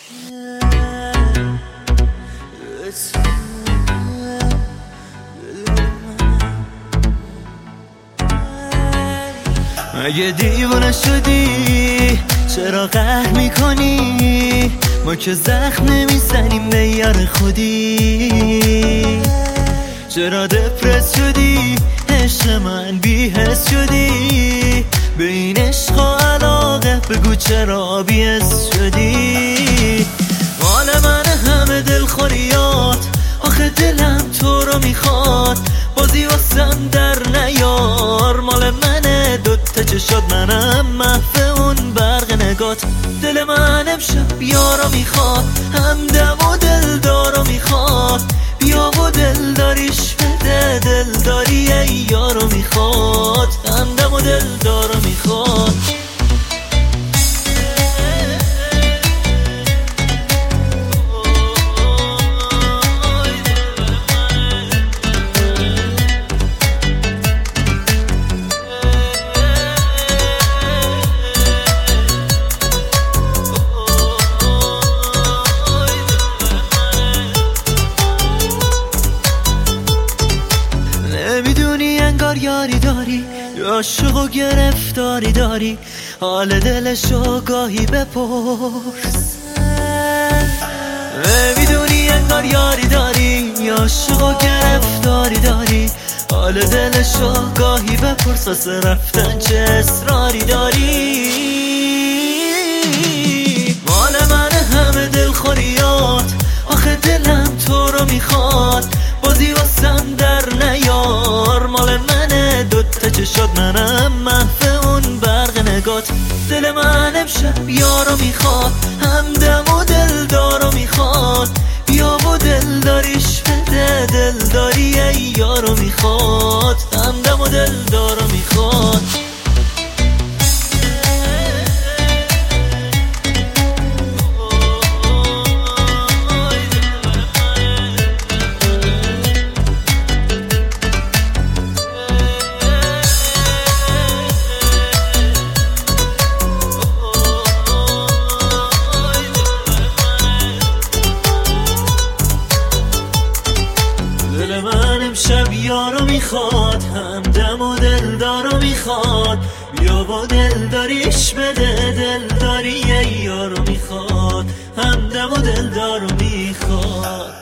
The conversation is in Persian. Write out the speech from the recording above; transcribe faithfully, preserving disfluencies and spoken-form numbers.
اگه دیوانه شدی چرا قهر میکنی؟ ما که زخم نمیزنیم به یار خودی. چرا دپرس شدی؟ عشق من بی‌حس شدی. به این عشق و علاقه بگو چرا بی‌حس شدی؟ مال من همه دلخوریات، آخه دلم تو رو میخواد. بازی واسم در نیار، مال منه دوتا چشات، منم محو اون برق نگات. دل من امشب یارو میخواد، همدم و دلدارو میخواد. بیا و دل داریش بده، دل داری ای یارو میخواد. همدم و دلدارو میخواد. نمیدونی انگار یاری داری، عاشق و گرفتاری داری. حال دلشو گاهی بپرس. نمیدونی انگار یاری داری، عاشق و گرفتاری داری. حال دلشو گاهی بپرس، واسه رفتن چه اصراری داری؟ مال من همه دلخوریات، آخه دلم تو رو میخواد. بازی واسم در نیار، مال منه دوتا چشات، منم محو اون برق نگات. دل من امشب یارو میخواد، همدم و دلدارو میخواد. بیا و دل داریش بده، دل داری ای یارو میخواد. همدم و دلدارو میخواد. دل من امشب یارو میخواد، همدم و دلدارو میخواد. بیا با دل داریش بده، دل داری ای یارو میخواد. همدم و دلدارو میخواد.